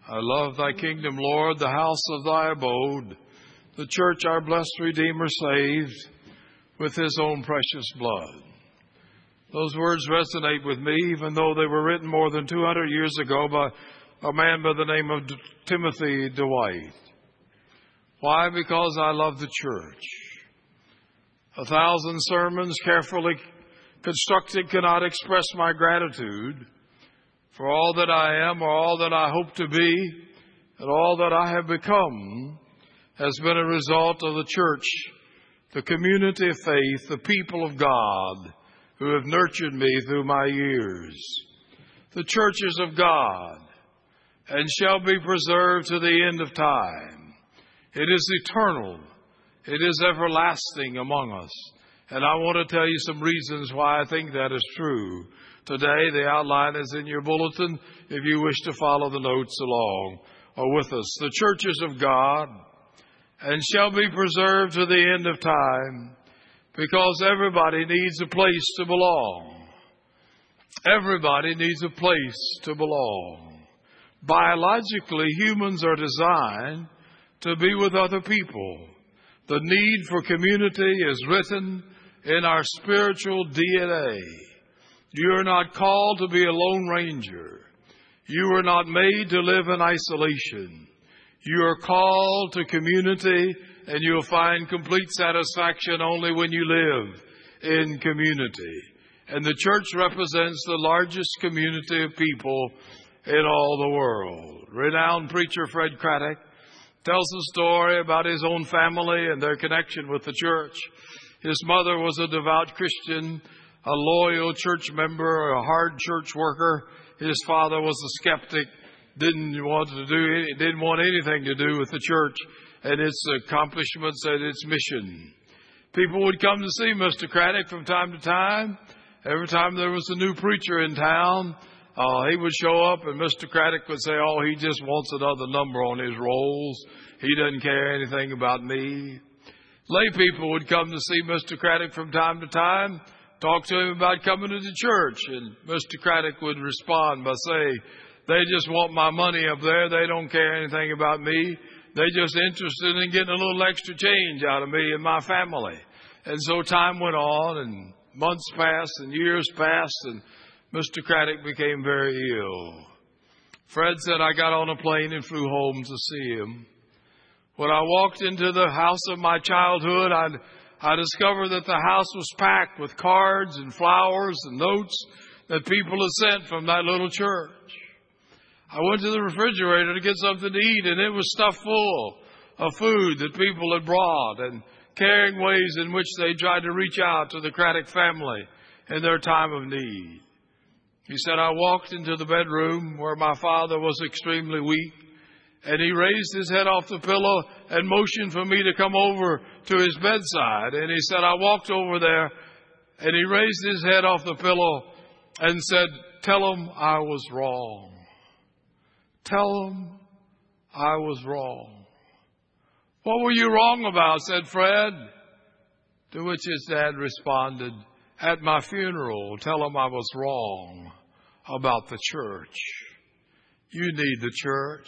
I love thy kingdom, Lord, the house of thy abode, the church our blessed Redeemer saved with his own precious blood. Those words resonate with me, even though they were written more than 200 years ago by a man by the name of Timothy Dwight. Why? Because I love the church. 1,000 sermons carefully constructed cannot express my gratitude for all that I am or all that I hope to be and all that I have become has been a result of the church, the community of faith, the people of God who have nurtured me through my years. The church is of God and shall be preserved to the end of time. It is eternal. It is everlasting among us. And I want to tell you some reasons why I think that is true. Today, the outline is in your bulletin if you wish to follow the notes along or with us. The church is of God and shall be preserved to the end of time because everybody needs a place to belong. Everybody needs a place to belong. Biologically, humans are designed to be with other people. The need for community is written in our spiritual DNA. You are not called to be a lone ranger. You are not made to live in isolation. You are called to community, and you'll find complete satisfaction only when you live in community. And the church represents the largest community of people in all the world. Renowned preacher Fred Craddock tells a story about his own family and their connection with the church. His mother was a devout Christian, a loyal church member, a hard church worker. His father was a skeptic, didn't want anything to do with the church and its accomplishments and its mission. People would come to see Mr. Craddock from time to time. Every time there was a new preacher in town, he would show up and Mr. Craddock would say, "Oh, he just wants another number on his rolls. He doesn't care anything about me." Lay people would come to see Mr. Craddock from time to time, talk to him about coming to the church, and Mr. Craddock would respond by saying, "They just want my money up there. They don't care anything about me. They're just interested in getting a little extra change out of me and my family." And so time went on, and months passed, and years passed, and Mr. Craddock became very ill. Fred said, "I got on a plane and flew home to see him. When I walked into the house of my childhood, I discovered that the house was packed with cards and flowers and notes that people had sent from that little church. I went to the refrigerator to get something to eat, and it was stuffed full of food that people had brought and caring ways in which they tried to reach out to the Craddock family in their time of need." He said, "I walked into the bedroom where my father was extremely weak, and he raised his head off the pillow and motioned for me to come over to his bedside. And he said, I walked over there, and he raised his head off the pillow and said, 'Tell him I was wrong. Tell him I was wrong.'" "What were you wrong about?" said Fred. To which his dad responded, "At my funeral, tell him I was wrong about the church." You need the church.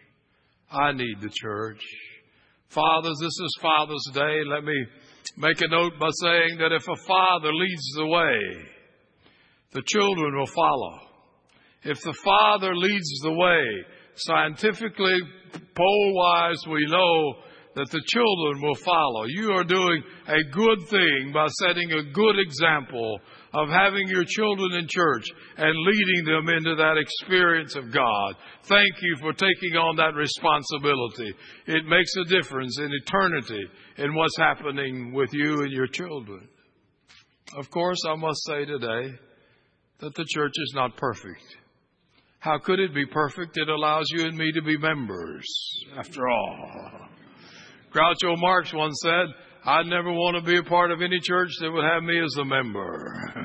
I need the church. Fathers, this is Father's Day. Let me make a note by saying that if a father leads the way, the children will follow. If the father leads the way, scientifically, poll-wise, we know that the children will follow. You are doing a good thing by setting a good example of having your children in church and leading them into that experience of God. Thank you for taking on that responsibility. It makes a difference in eternity in what's happening with you and your children. Of course, I must say today that the church is not perfect. How could it be perfect? It allows you and me to be members, after all. Groucho Marx once said, "I'd never want to be a part of any church that would have me as a member."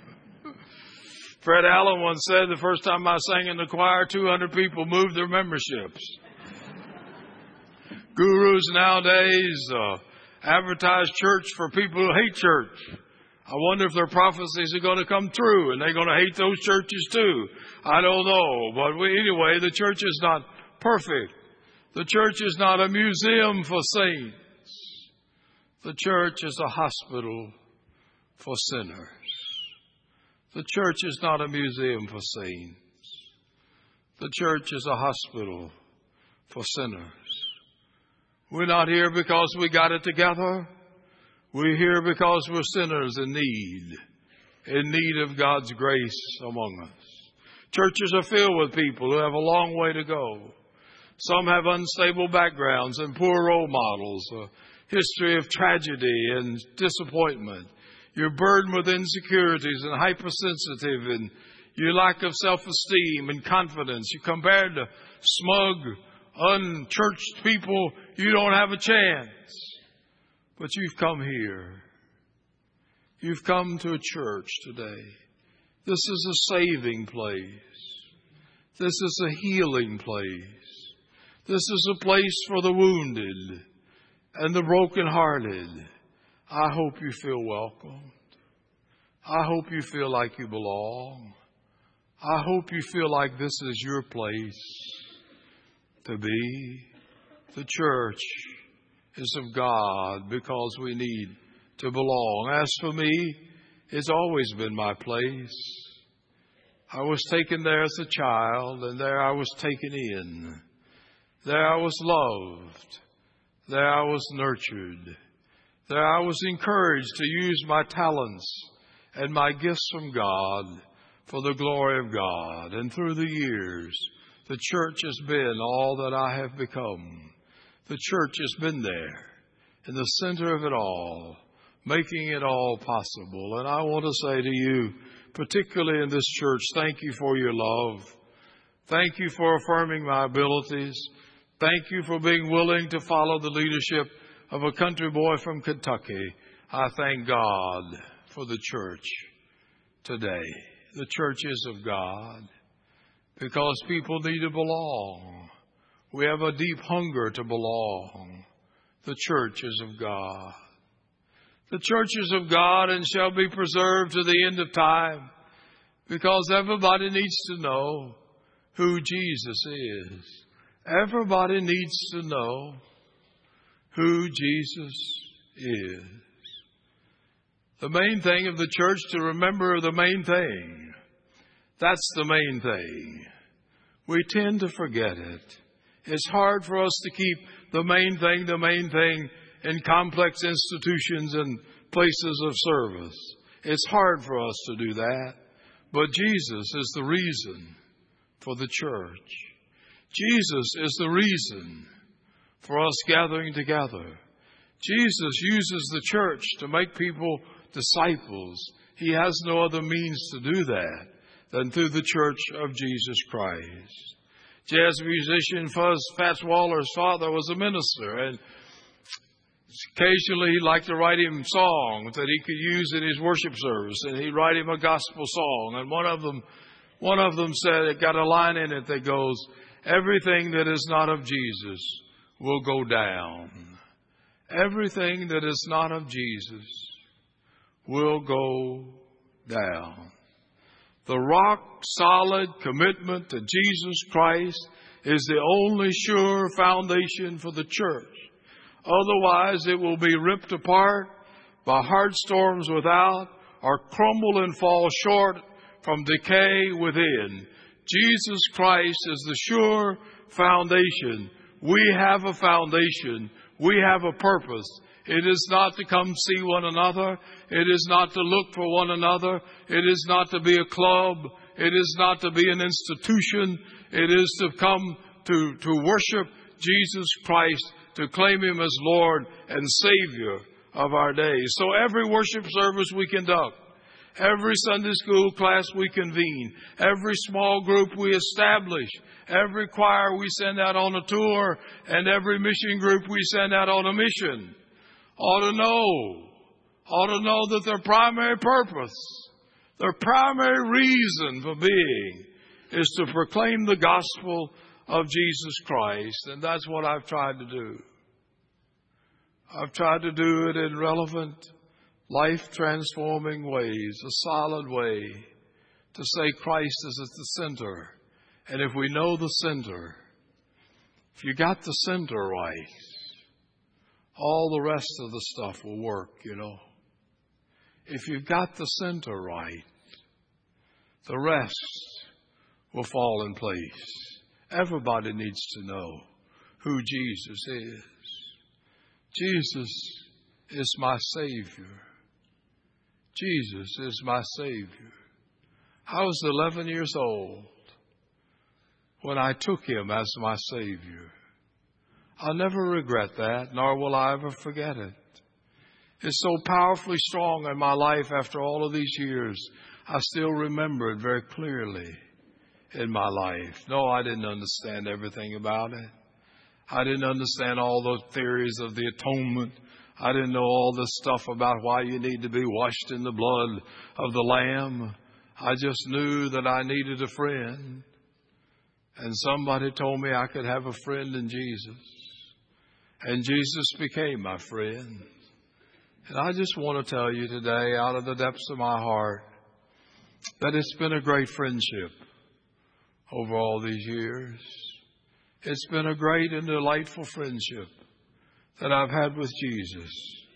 Fred Allen once said, "The first time I sang in the choir, 200 people moved their memberships." Gurus nowadays advertise church for people who hate church. I wonder if their prophecies are going to come true and they're going to hate those churches too. I don't know. But anyway, the church is not perfect. The church is not a museum for saints. The church is a hospital for sinners. The church is not a museum for saints. The church is a hospital for sinners. We're not here because we got it together. We're here because we're sinners in need of God's grace among us. Churches are filled with people who have a long way to go. Some have unstable backgrounds and poor role models, a history of tragedy and disappointment. You're burdened with insecurities and hypersensitive, and your lack of self-esteem and confidence. You compared to smug, unchurched people, you don't have a chance. But you've come here. You've come to a church today. This is a saving place. This is a healing place. This is a place for the wounded and the brokenhearted. I hope you feel welcomed. I hope you feel like you belong. I hope you feel like this is your place to be. The church is of God because we need to belong. As for me, it's always been my place. I was taken there as a child, and there I was taken in. There I was loved. There I was nurtured. There I was encouraged to use my talents and my gifts from God for the glory of God. And through the years, the church has been all that I have become. The church has been there in the center of it all, making it all possible. And I want to say to you, particularly in this church, thank you for your love. Thank you for affirming my abilities. Thank you for being willing to follow the leadership of a country boy from Kentucky. I thank God for the church today. The church is of God because people need to belong. We have a deep hunger to belong. The church is of God. The church is of God and shall be preserved to the end of time because everybody needs to know who Jesus is. Everybody needs to know who Jesus is. The main thing of the church, to remember the main thing. That's the main thing. We tend to forget it. It's hard for us to keep the main thing in complex institutions and places of service. It's hard for us to do that. But Jesus is the reason for the church. Jesus is the reason for us gathering together. Jesus uses the church to make people disciples. He has no other means to do that than through the church of Jesus Christ. Jazz musician Fats Waller's father was a minister, and occasionally he'd like to write him songs that he could use in his worship service, and he'd write him a gospel song. And one of them said, it got a line in it that goes, "Everything that is not of Jesus will go down." Everything that is not of Jesus will go down. The rock-solid commitment to Jesus Christ is the only sure foundation for the church. Otherwise, it will be ripped apart by hard storms without or crumble and fall short from decay within. Jesus Christ is the sure foundation. We have a foundation. We have a purpose. It is not to come see one another. It is not to look for one another. It is not to be a club. It is not to be an institution. It is to come to worship Jesus Christ, to claim Him as Lord and Savior of our days. So every worship service we conduct, every Sunday school class we convene, every small group we establish, every choir we send out on a tour, and every mission group we send out on a mission, ought to know that their primary purpose, their primary reason for being is to proclaim the gospel of Jesus Christ. And that's what I've tried to do. I've tried to do it in relevant, life-transforming ways, a solid way to say Christ is at the center. And if we know the center, If you got the center right, all the rest of the stuff will work, If you've got the center right, the rest will fall in place. Everybody needs to know who Jesus is. Jesus is my Savior. Jesus is my Savior. I was 11 years old when I took Him as my Savior. I'll never regret that, nor will I ever forget it. It's so powerfully strong in my life after all of these years. I still remember it very clearly in my life. No, I didn't understand everything about it. I didn't understand all the theories of the atonement. I didn't know all this stuff about why you need to be washed in the blood of the Lamb. I just knew that I needed a friend. And somebody told me I could have a friend in Jesus. And Jesus became my friend. And I just want to tell you today, out of the depths of my heart, that it's been a great friendship over all these years. It's been a great and delightful friendship that I've had with Jesus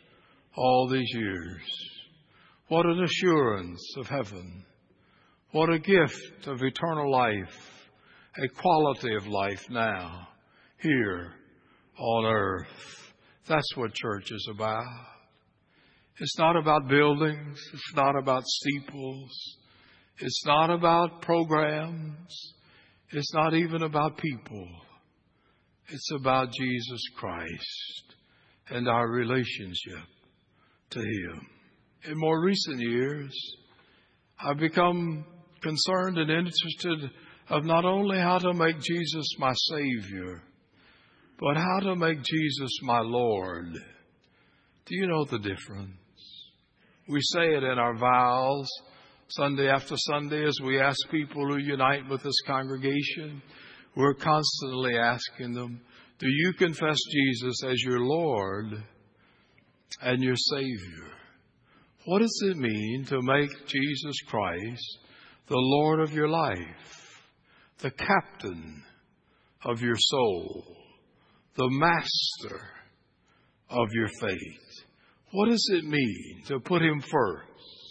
all these years. What an assurance of heaven. What a gift of eternal life, a quality of life now, here on earth. That's what church is about. It's not about buildings. It's not about steeples. It's not about programs. It's not even about people. It's about Jesus Christ and our relationship to Him. In more recent years, I've become concerned and interested of not only how to make Jesus my Savior, but how to make Jesus my Lord. Do you know the difference? We say it in our vows Sunday after Sunday as we ask people who unite with this congregation. We're constantly asking them, do you confess Jesus as your Lord and your Savior? What does it mean to make Jesus Christ the Lord of your life, the captain of your soul, the master of your faith? What does it mean to put Him first?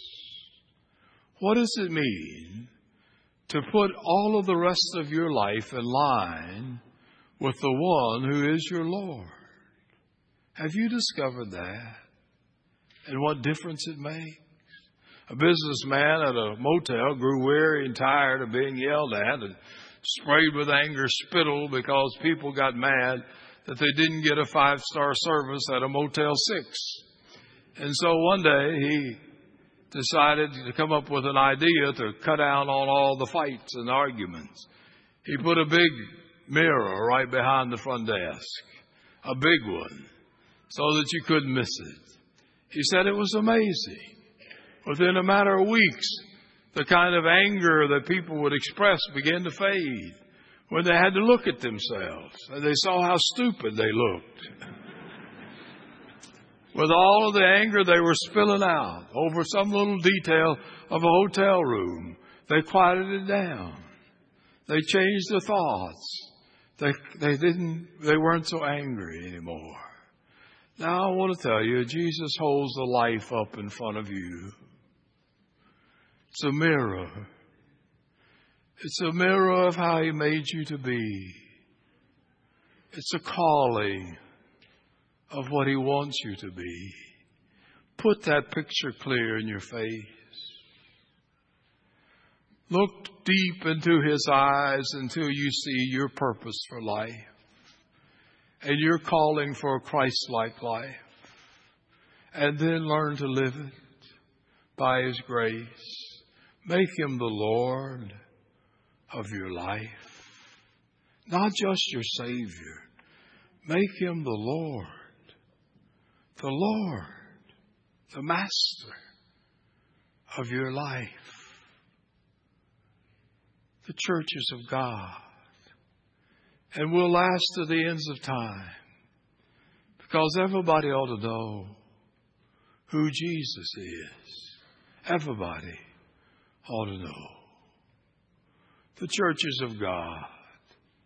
What does it mean to put all of the rest of your life in line with the one who is your Lord? Have you discovered that? And what difference it makes? A businessman at a motel grew weary and tired of being yelled at and sprayed with anger spittle because people got mad that they didn't get a 5-star service at a Motel 6. And so one day he decided to come up with an idea to cut down on all the fights and arguments. He put a big mirror right behind the front desk, a big one, so that you couldn't miss it. He said it was amazing. Within a matter of weeks, the kind of anger that people would express began to fade when they had to look at themselves and they saw how stupid they looked. With all of the anger they were spilling out over some little detail of a hotel room, they quieted it down. They changed their thoughts. They weren't so angry anymore. Now I want to tell you, Jesus holds the life up in front of you. It's a mirror. It's a mirror of how He made you to be. It's a calling of what He wants you to be. Put that picture clear in your face. Look deep into His eyes until you see your purpose for life and your calling for a Christ-like life. And then learn to live it by His grace. Make Him the Lord of your life. Not just your Savior. Make Him the Lord. The Lord, the Master of your life. The church is of God and will last to the ends of time because everybody ought to know who Jesus is. Everybody ought to know. The church is of God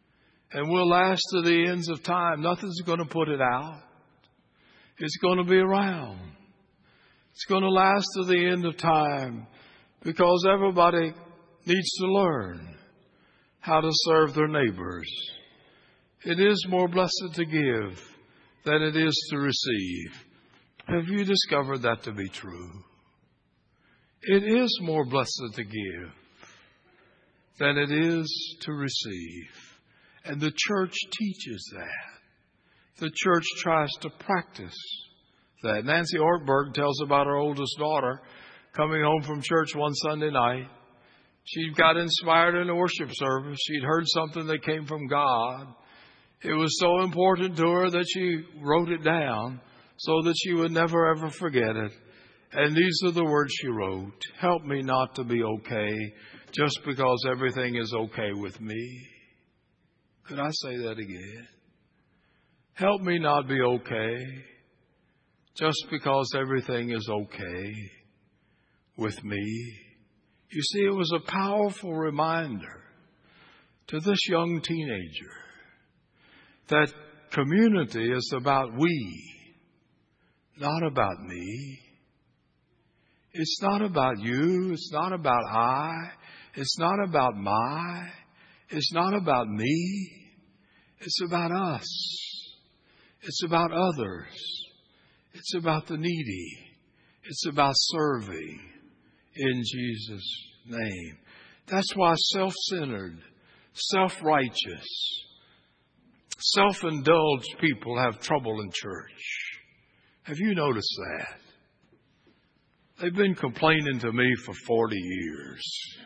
and will last to the ends of time. Nothing's going to put it out. It's going to be around. It's going to last to the end of time because everybody needs to learn how to serve their neighbors. It is more blessed to give than it is to receive. Have you discovered that to be true? It is more blessed to give than it is to receive. And the church teaches that. The church tries to practice that. Nancy Ortberg tells about her oldest daughter coming home from church one Sunday night. She got inspired in a worship service. She'd heard something that came from God. It was so important to her that she wrote it down so that she would never ever forget it. And these are the words she wrote. Help me not to be okay just because everything is okay with me. Could I say that again? Help me not be okay just because everything is okay with me. You see, it was a powerful reminder to this young teenager that community is about we, not about me. It's not about you. It's not about I. It's not about my. It's not about me. It's about us. It's about others. It's about the needy. It's about serving in Jesus' name. That's why self-centered, self-righteous, self-indulged people have trouble in church. Have you noticed that? They've been complaining to me for 40 years.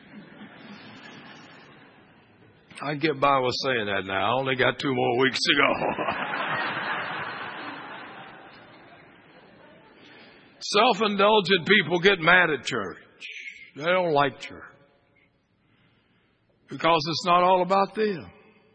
I get by with saying that now. I only got 2 more weeks to go. Self-indulgent people get mad at church. They don't like church because it's not all about them.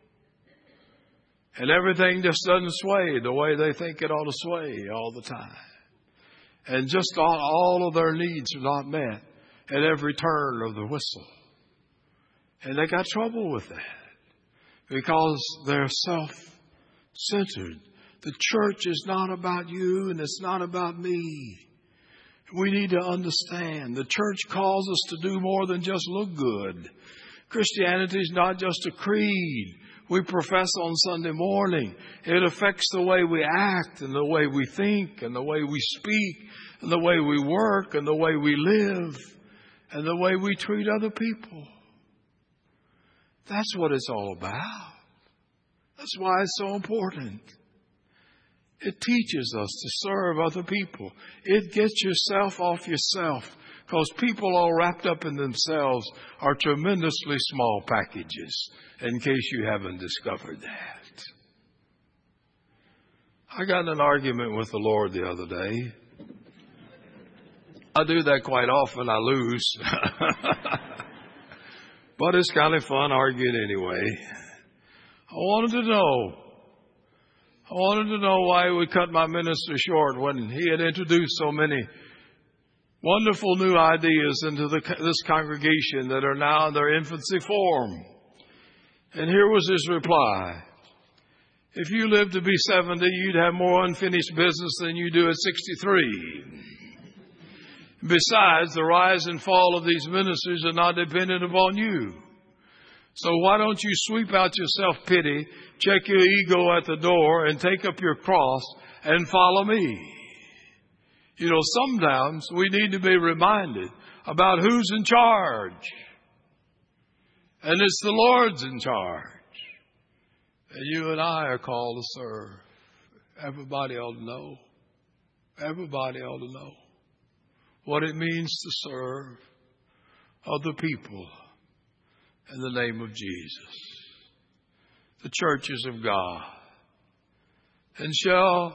And everything just doesn't sway the way they think it ought to sway all the time. And just all of their needs are not met at every turn of the whistle. And they got trouble with that because they're self-centered. The church is not about you and it's not about me. We need to understand the church calls us to do more than just look good. Christianity is not just a creed we profess on Sunday morning. It affects the way we act and the way we think and the way we speak and the way we work and the way we live and the way we treat other people. That's what it's all about. That's why it's so important. It teaches us to serve other people. It gets yourself off yourself because people all wrapped up in themselves are tremendously small packages, in case you haven't discovered that. I got in an argument with the Lord the other day. I do that quite often. I lose. But it's kind of fun arguing anyway. I wanted to know why he would cut my ministry short when he had introduced so many wonderful new ideas into this congregation that are now in their infancy form. And here was his reply. If you lived to be 70, you'd have more unfinished business than you do at 63. Besides, the rise and fall of these ministries are not dependent upon you. So why don't you sweep out your self-pity, check your ego at the door, and take up your cross and follow me? You know, sometimes we need to be reminded about who's in charge. And it's the Lord's in charge. And you and I are called to serve. Everybody ought to know. Everybody ought to know what it means to serve other people in the name of Jesus. The churches of God. And shall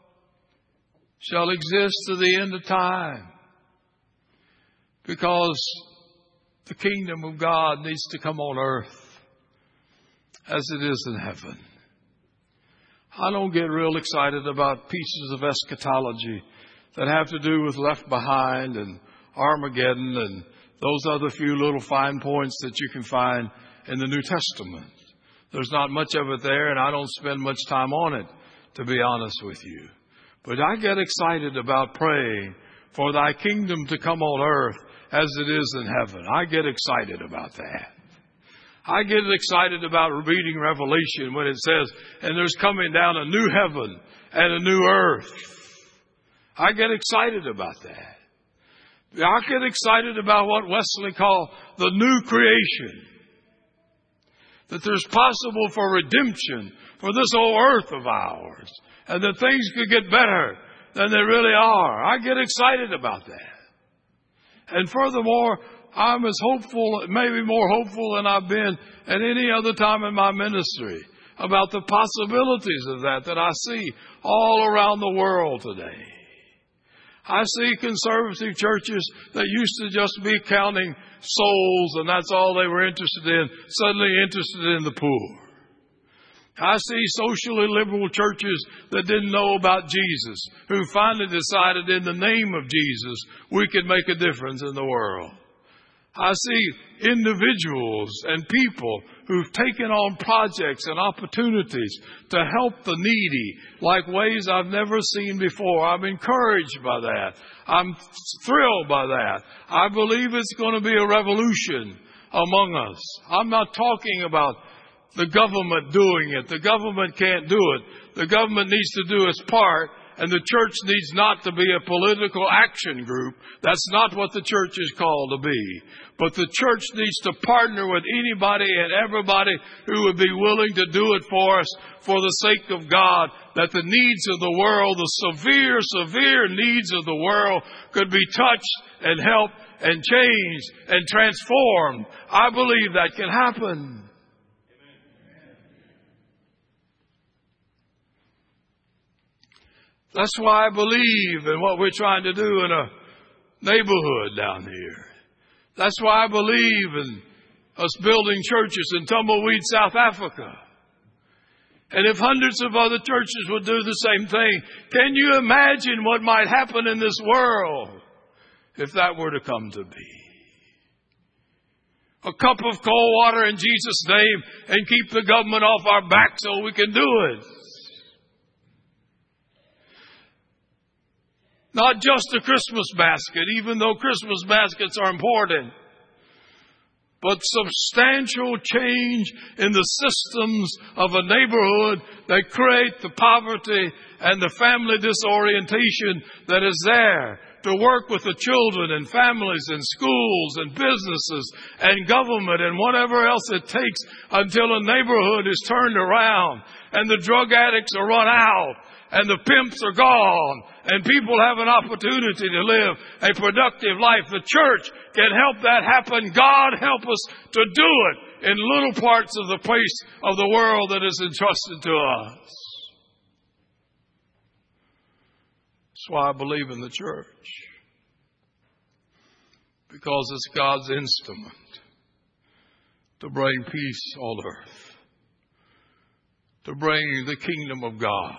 exist to the end of time. Because the kingdom of God needs to come on earth as it is in heaven. I don't get real excited about pieces of eschatology that have to do with Left Behind and Armageddon and those other few little fine points that you can find in the New Testament. There's not much of it there, and I don't spend much time on it, to be honest with you. But I get excited about praying for thy kingdom to come on earth as it is in heaven. I get excited about that. I get excited about reading Revelation when it says, and there's coming down a new heaven and a new earth. I get excited about that. I get excited about what Wesley called the new creation. That there's possible for redemption for this old earth of ours. And that things could get better than they really are. I get excited about that. And furthermore, I'm as hopeful, maybe more hopeful than I've been at any other time in my ministry about the possibilities of that I see all around the world today. I see conservative churches that used to just be counting souls and that's all they were interested in, suddenly interested in the poor. I see socially liberal churches that didn't know about Jesus, who finally decided in the name of Jesus we could make a difference in the world. I see individuals and people who've taken on projects and opportunities to help the needy like ways I've never seen before. I'm encouraged by that. I'm thrilled by that. I believe it's going to be a revolution among us. I'm not talking about the government doing it. The government can't do it. The government needs to do its part. And the church needs not to be a political action group. That's not what the church is called to be. But the church needs to partner with anybody and everybody who would be willing to do it for us for the sake of God, that the needs of the world, the severe needs of the world could be touched and helped and changed and transformed. I believe that can happen. That's why I believe in what we're trying to do in a neighborhood down here. That's why I believe in us building churches in Tumbleweed, South Africa. And if hundreds of other churches would do the same thing, can you imagine what might happen in this world if that were to come to be? A cup of cold water in Jesus' name and keep the government off our back so we can do it. Not just a Christmas basket, even though Christmas baskets are important, but substantial change in the systems of a neighborhood that create the poverty and the family disorientation that is there. To work with the children and families and schools and businesses and government and whatever else it takes until a neighborhood is turned around and the drug addicts are run out and the pimps are gone and people have an opportunity to live a productive life. The church can help that happen. God help us to do it in little parts of the place of the world that is entrusted to us. That's why I believe in the church. Because it's God's instrument to bring peace on earth. To bring the kingdom of God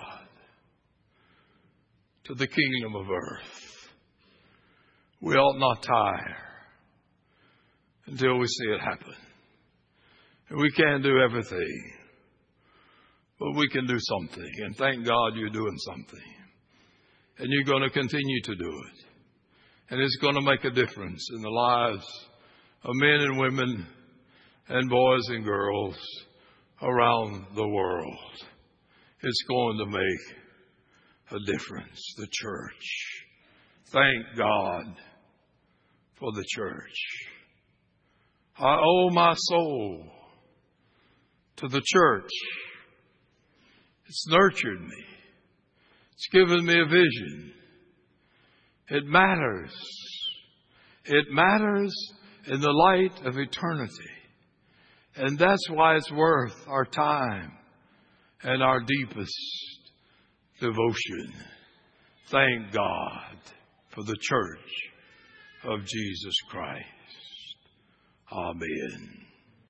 to the kingdom of earth. We ought not tire until we see it happen. And we can't do everything, but we can do something. And thank God you're doing something. And you're going to continue to do it. And it's going to make a difference in the lives of men and women and boys and girls around the world. It's going to make a difference. The church. Thank God for the church. I owe my soul to the church. It's nurtured me. It's given me a vision. It matters. It matters in the light of eternity. And that's why it's worth our time and our deepest devotion. Thank God for the church of Jesus Christ. Amen.